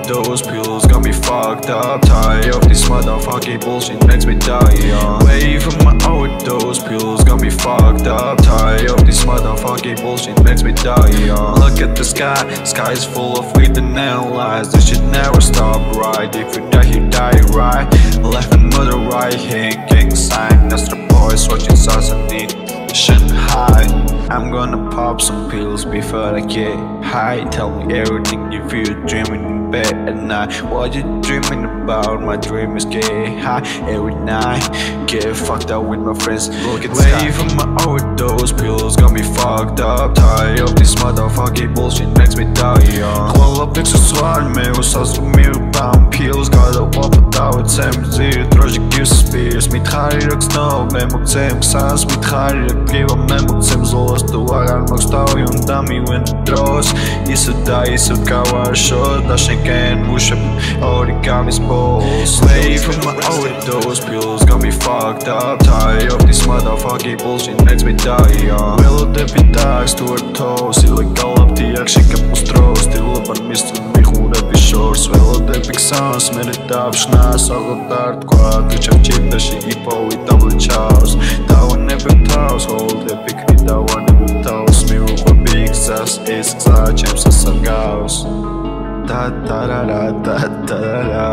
overdose pills got me fucked up. Tired of this motherfucking bullshit makes me die young. Way from my overdose pills got me fucked up. Tired of this motherfucking bullshit makes me die young. Look at the sky is full of weed and neon lights. This shit never stop, right? If you die, you die, right? Left and murder, right hand, gang sign. Nostra boys watching Sassanine, Shanghai. I'm gonna pop some pills before I get high. Tell me everything you feel dreaming in bed at night. What you dreaming about? My dream is get high every night. Get fucked up with my friends, look at the sky. Way from my overdose pills got me fucked up. Tired of this motherfucking bullshit makes me die young. Хлопец сексуаль, meu сразу мир бам pills. Გადავალ დავით ცემზი დროჟი გისპირს. მითხარი რა გზნო მე მოგცემ ქსანს. მითხარი რა გივა მე მოგცემ ზოლას. თუ აღარ მაქვს თავი უნდა მივენდ დროს. ისევ და ისევ გავარშოთ და შენ ვუშვებ ორიგამის balls. Way from my overdose pills got me fucked up. Tired of this motherfucking bullshit makes me die young. Ველოდები დაგს თუ არ თოს illegal აფთიაქ შეკეპოს დროს. დილობან მისწვი მიხურების შორს. ველოდები ქსანს მერე დავშნას აღოდ არ თქვა. თუ ჩემ ჭირდაში იპოვი დაბლჩავს. დავანებებ თავს hold-ები კრი დავანებებ თავს. მივუყვები გზას ეს გზა ჩემს ასარ გავს. Da-da-da-da, da-da-da-da.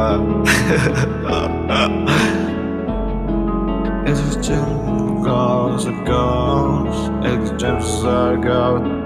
It's just goes, it goes. It's just goes.